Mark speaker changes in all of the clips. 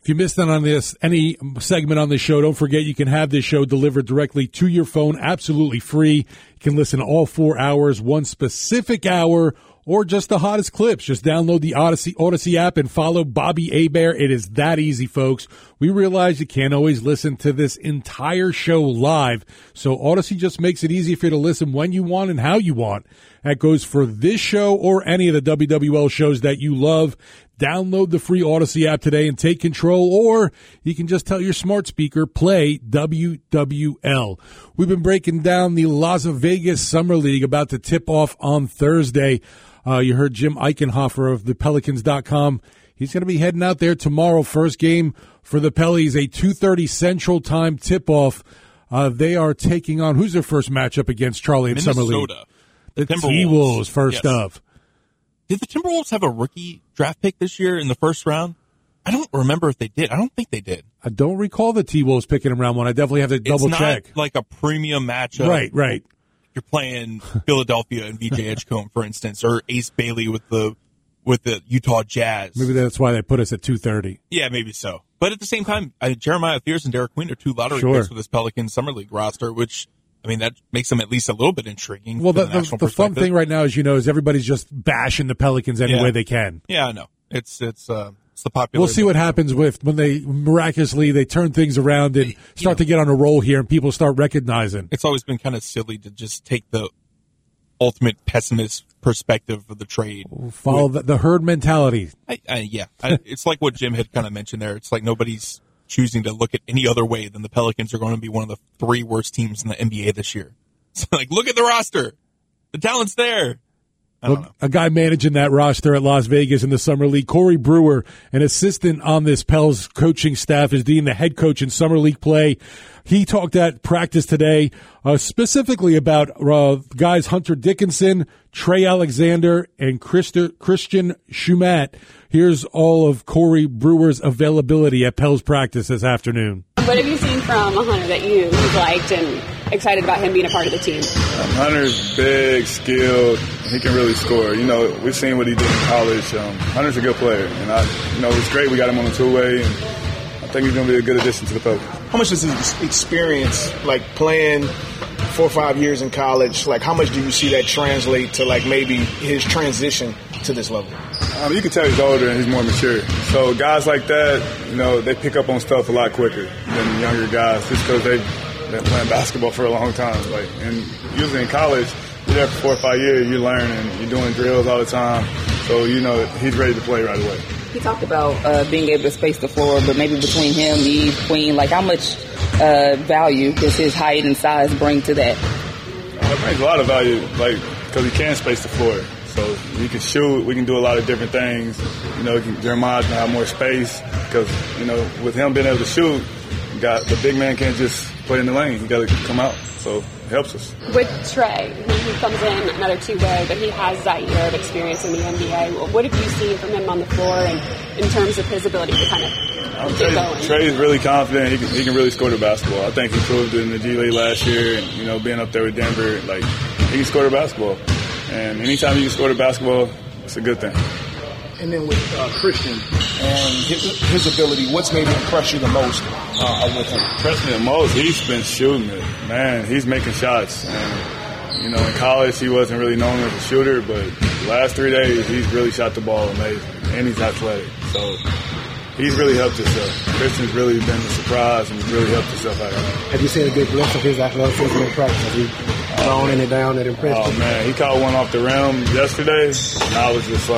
Speaker 1: If you missed out on any segment on this show, don't forget you can have this show delivered directly to your phone, absolutely free. You can listen to all 4 hours, one specific hour, or just the hottest clips. Just download the Odyssey app and follow Bobby Hebert. It is that easy, folks. We realize you can't always listen to this entire show live, so Odyssey just makes it easy for you to listen when you want and how you want. That goes for this show or any of the WWL shows that you love. Download the free Odyssey app today and take control, or you can just tell your smart speaker, play WWL. We've been breaking down the Las Vegas Summer League about to tip off on Thursday. You heard Jim Eichenhofer of the Pelicans.com. He's going to be heading out there tomorrow. First game for the Pellies, a 2:30 Central Time tip-off. They are taking on, who's their first matchup against Charlie in Summer League? The T-Wolves first up.
Speaker 2: Did the Timberwolves have a rookie draft pick this year in the first round? I don't remember if they did. I don't think they did.
Speaker 1: I don't recall the T-Wolves picking in round one. I definitely have to double check.
Speaker 2: It's not like a premium matchup.
Speaker 1: Right.
Speaker 2: You're playing Philadelphia and VJ Edgecombe, for instance, or Ace Bailey with the Utah Jazz.
Speaker 1: Maybe that's why they put us at 2:30.
Speaker 2: Yeah, maybe so. But at the same time, Jeremiah Fears and Derek Queen are two lottery picks for this Pelicans Summer League roster, which, I mean, that makes them at least a little bit intriguing.
Speaker 1: Well, the fun thing right now, is everybody's just bashing the Pelicans any way they can.
Speaker 2: Yeah, I know. It's the popular.
Speaker 1: We'll see what happens when they miraculously turn things around and start to get on a roll here and people start recognizing.
Speaker 2: It's always been kind of silly to just take the ultimate pessimist perspective of the trade.
Speaker 1: Follow the herd mentality.
Speaker 2: It's like what Jim had kind of mentioned there. It's like nobody's choosing to look at any other way than the Pelicans are going to be one of the 3 worst teams in the NBA this year. So, look at the roster. The talent's there.
Speaker 1: A guy managing that roster at Las Vegas in the Summer League, Corey Brewer, an assistant on this Pels coaching staff, is being the head coach in Summer League play. He talked at practice today specifically about guys Hunter Dickinson, Trey Alexander, and Christian Schumann. Here's all of Corey Brewer's availability at Pels practice this afternoon.
Speaker 3: What have you seen from Hunter that you've liked and excited about him being a part of the team?
Speaker 4: Hunter's big, skilled. He can really score. We've seen what he did in college. Hunter's a good player, and it's great we got him on the two-way, and I think he's going to be a good addition to the Pelicans.
Speaker 5: How much does his experience, playing 4 or 5 years in college, how much do you see that translate to, maybe his transition to this level?
Speaker 4: You can tell he's older and he's more mature. So guys like that, they pick up on stuff a lot quicker than younger guys just because they've been playing basketball for a long time. And usually in college, you're there for 4 or 5 years, you learn and you're doing drills all the time. So, he's ready to play right away.
Speaker 6: He talked about being able to space the floor, but maybe between him, Eve, Queen, how much value does his height and size bring to that?
Speaker 4: It brings a lot of value, because he can space the floor. So he can shoot. We can do a lot of different things. Jeremiah can have more space because, with him being able to shoot, the big man can't just play in the lane. He got to come out. So it helps us.
Speaker 3: With Trey, he comes in another two-way, but he has that year of experience in the NBA. What have you seen from him on the floor and in terms of his ability to kind of get going?
Speaker 4: Trey's really confident. He can really score the basketball. I think he proved it in the G League last year, and being up there with Denver, he can score the basketball. And anytime you can score the basketball, it's a good thing.
Speaker 5: And then with Christian and his ability, what's maybe impressed you the most with him?
Speaker 4: Impressed me the most, he's been shooting it. Man, he's making shots. And, in college he wasn't really known as a shooter, but the last 3 days he's really shot the ball amazing. And he's athletic. So he's really helped himself. Christian's really been a surprise and really helped himself out.
Speaker 5: Have you seen a good glimpse of his athleticism in practice? Have you thrown it down that impressed you?
Speaker 4: Oh, man, he caught one off the rim yesterday, and I was just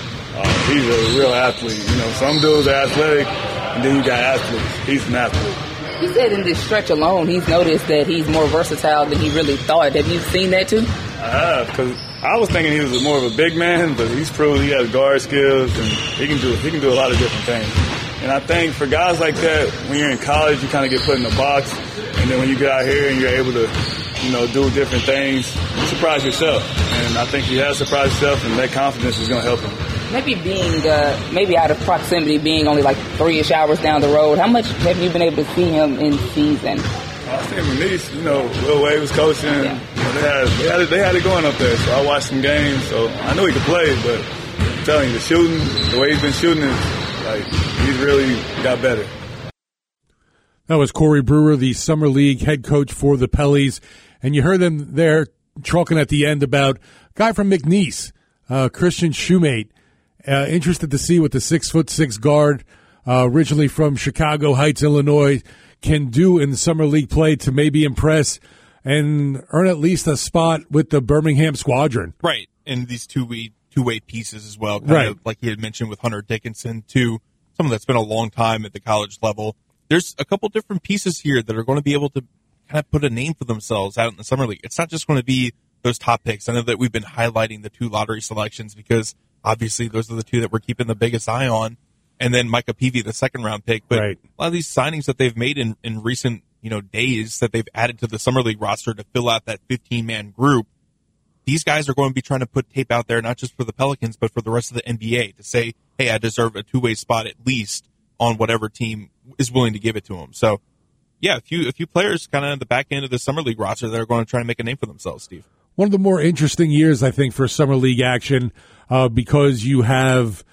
Speaker 4: he's a real athlete. Some dudes are athletic, and then you got athletes. He's an athlete.
Speaker 6: He said in this stretch alone, he's noticed that he's more versatile than he really thought. Have you seen that too?
Speaker 4: I have, because I was thinking he was more of a big man, but he's proved he has guard skills, and he can do a lot of different things. And I think for guys like that, when you're in college, you kind of get put in a box, and then when you get out here and you're able to, do different things, you surprise yourself. And I think he has surprised himself, and that confidence is going to help him.
Speaker 6: Maybe being out of proximity, being only 3-ish hours down the road, how much have you been able to see him in season?
Speaker 4: I seen him in Nice, Will Wade was coaching. Yeah. They had it going up there, so I watched some games. So I knew he could play, but I'm telling you, the shooting, the way he's been shooting is He's really got better.
Speaker 1: That was Corey Brewer, the Summer League head coach for the Pellies. And you heard them there talking at the end about a guy from McNeese, Christian Shoemate. Interested to see what the 6'6" guard, originally from Chicago Heights, Illinois, can do in the Summer League play to maybe impress and earn at least a spot with the Birmingham Squadron.
Speaker 2: Right. And these two-way pieces as well.
Speaker 1: Right.
Speaker 2: Of like he had mentioned with Hunter Dickinson, too. Someone that's been a long time at the college level. There's a couple different pieces here that are going to be able to kind of put a name for themselves out in the Summer League. It's not just going to be those top picks. I know that we've been highlighting the 2 lottery selections because obviously those are the 2 that we're keeping the biggest eye on. And then Micah Peavy, the 2nd-round pick. But
Speaker 1: right.
Speaker 2: A lot of these signings that they've made in recent days that they've added to the Summer League roster to fill out that 15-man group, these guys are going to be trying to put tape out there, not just for the Pelicans, but for the rest of the NBA to say, hey, I deserve a 2-way spot at least on whatever team is willing to give it to them. So, yeah, a few players kind of at the back end of the Summer League roster that are going to try to make a name for themselves, Steve.
Speaker 1: One of the more interesting years, I think, for Summer League action because you have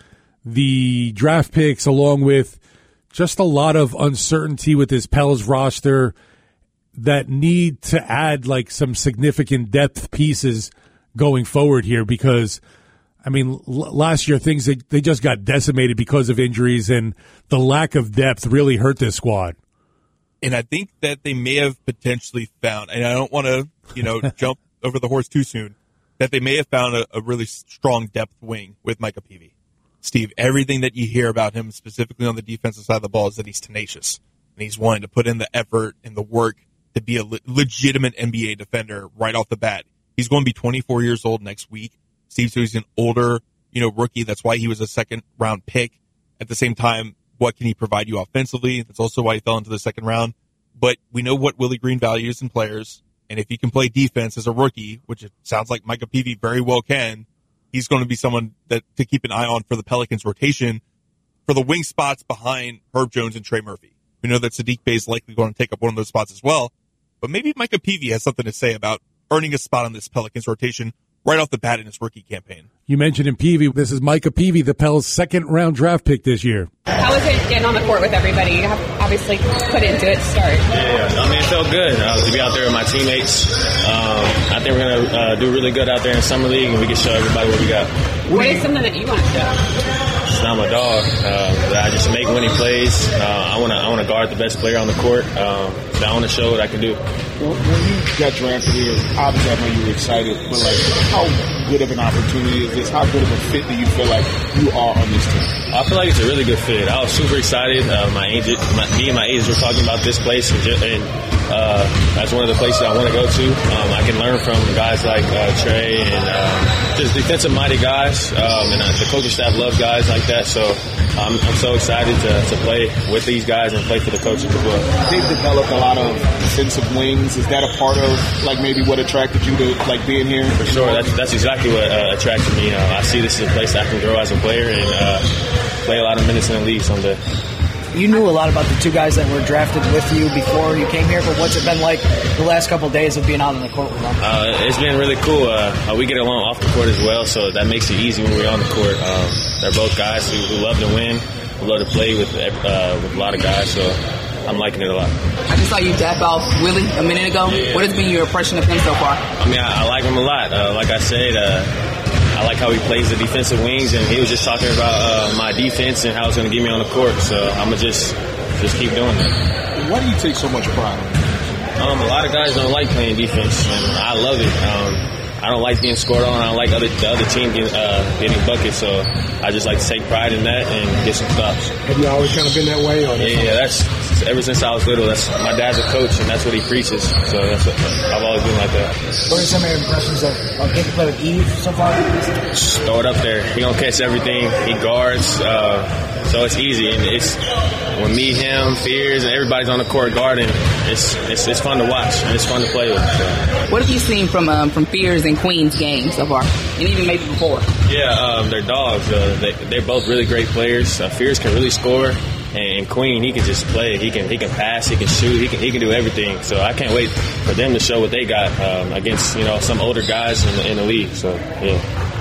Speaker 1: the draft picks along with just a lot of uncertainty with this Pels roster that need to add like some significant depth pieces going forward here because I mean, last year things they just got decimated because of injuries, and the lack of depth really hurt this squad.
Speaker 2: And I think that they may have potentially found, and I don't want to, jump over the horse too soon, that they may have found a really strong depth wing with Micah Peavy. Steve, everything that you hear about him, specifically on the defensive side of the ball, is that he's tenacious and he's willing to put in the effort and the work to be a legitimate NBA defender right off the bat. He's going to be 24 years old next week. Steve, so he's an older, rookie. That's why he was a 2nd-round pick. At the same time, what can he provide you offensively? That's also why he fell into the 2nd round. But we know what Willie Green values in players, and if he can play defense as a rookie, which it sounds like Micah Peavy very well can, he's going to be someone that to keep an eye on for the Pelicans rotation for the wing spots behind Herb Jones and Trey Murphy. We know that Saddiq Bey is likely going to take up one of those spots as well, but maybe Micah Peavy has something to say about earning a spot on this Pelicans rotation right off the bat in his rookie campaign.
Speaker 1: You mentioned in Peavy. This is Micah Peavy, the Pels' 2nd-round draft pick this year.
Speaker 3: How was it getting on the court with everybody? You have obviously put into it to start.
Speaker 7: Yeah, it felt good to be out there with my teammates. I think we're going to do really good out there in Summer League, and we can show everybody what we got.
Speaker 3: What is something that you want to show?
Speaker 7: It's not my dog. I just make winning plays. I want to guard the best player on the court. So I want to show what I can do.
Speaker 5: When you got drafted here, obviously I know you were excited, but how good of an opportunity is this? How good of a fit do you feel like you are on this team?
Speaker 7: I feel like it's a really good fit. I was super excited. Me and my agents were talking about this place, and that's one of the places I want to go to. I can learn from guys like Trey and just defensive-minded guys, and the coaching staff loves guys like that. So I'm so excited to play with these guys and play for the coaches as well.
Speaker 5: They've developed a lot of defensive wings. Is that a part of maybe what attracted you to being here?
Speaker 7: For sure, that's exactly what attracted me. I see this as a place that I can grow as a player and play a lot of minutes in the league someday.
Speaker 8: You knew a lot about the 2 guys that were drafted with you before you came here, but what's it been like the last couple of days of being out on the court with them?
Speaker 7: It's been really cool. We get along off the court as well, so that makes it easy when we're on the court. They're both guys who love to win, who love to play with a lot of guys, so I'm liking it a lot.
Speaker 6: I just saw you dap off Willie a minute ago. Yeah. What has been your impression of him so far?
Speaker 7: I like him a lot. Like I said, I like how he plays the defensive wings, and he was just talking about my defense and how it's going to get me on the court. So I'm going to just keep doing that.
Speaker 5: Why do you take so much pride in that?
Speaker 7: A lot of guys don't like playing defense, and I love it. I don't like being scored on. I don't like the other team getting buckets, so I just like to take pride in that and get some stops.
Speaker 5: Have you always kind of been that way?
Speaker 7: Yeah, that's ever since I was little. My dad's a coach, and that's what he preaches. So I've always been like that.
Speaker 8: What are some of your impressions of getting to play with Eve so far?
Speaker 7: Just throw it up there. He don't catch everything. He guards, so it's easy. And it's when me, him, Fears, and everybody's on the court guarding. It's fun to watch and it's fun to play with. So.
Speaker 6: What have you seen from Fears and Queen's games so far, and even maybe before?
Speaker 7: Yeah, they're dogs. They're both really great players. Fears can really score, and Queen, he can just play. He can pass, he can shoot, he can do everything. So I can't wait for them to show what they got against some older guys in the league. So yeah.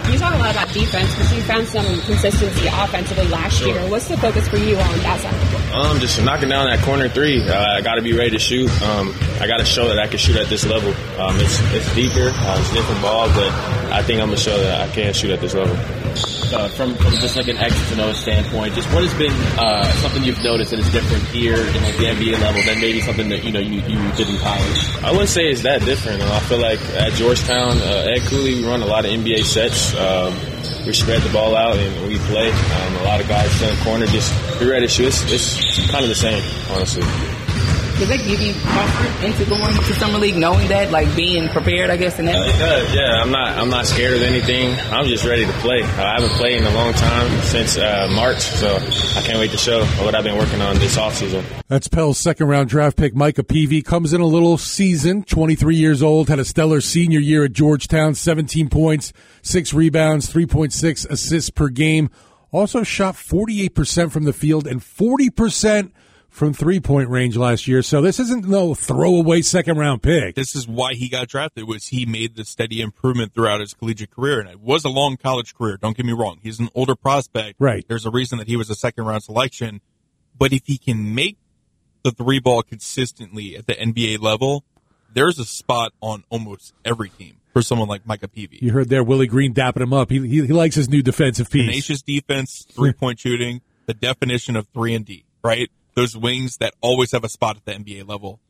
Speaker 3: You talk a lot about defense, but you found some consistency offensively last year. What's the focus for you on that side?
Speaker 7: Just knocking down that corner three. I got to be ready to shoot. I got to show that I can shoot at this level. It's deeper, it's a different ball, but I think I'm gonna show that I can shoot at this level.
Speaker 9: From just like an X's and O's standpoint, just what has been something you've noticed that is different here in like the NBA level than maybe something that you did in college?
Speaker 7: I wouldn't say it's that different. I feel like at Georgetown, Ed Cooley, we run a lot of NBA sets. We spread the ball out and we play. A lot of guys in the corner just be ready to shoot. It's kind of the same, honestly.
Speaker 6: Does that give you comfort into going to Summer League, knowing that, like being prepared, I guess, in that?
Speaker 7: It does, yeah. I'm not scared of anything. I'm just ready to play. I haven't played in a long time, since March, so I can't wait to show what I've been working on this offseason.
Speaker 1: That's Pell's second-round draft pick, Micah Peavy. Comes in a little seasoned, 23 years old, had a stellar senior year at Georgetown, 17 points, 6 rebounds, 3.6 assists per game. Also shot 48% from the field and 40% from three-point range last year. So this isn't no throwaway second-round pick.
Speaker 2: This is why he got drafted, was he made the steady improvement throughout his collegiate career. And it was a long college career, don't get me wrong. He's an older prospect.
Speaker 1: Right.
Speaker 2: There's a reason that he was a second-round selection. But if he can make the three ball consistently at the NBA level, there's a spot on almost every team for someone like Micah Peavy.
Speaker 1: You heard there Willie Green dapping him up. He likes his new defensive piece.
Speaker 2: Tenacious defense, three-point shooting, the definition of 3-and-D, right? Those wings that always have a spot at the NBA level.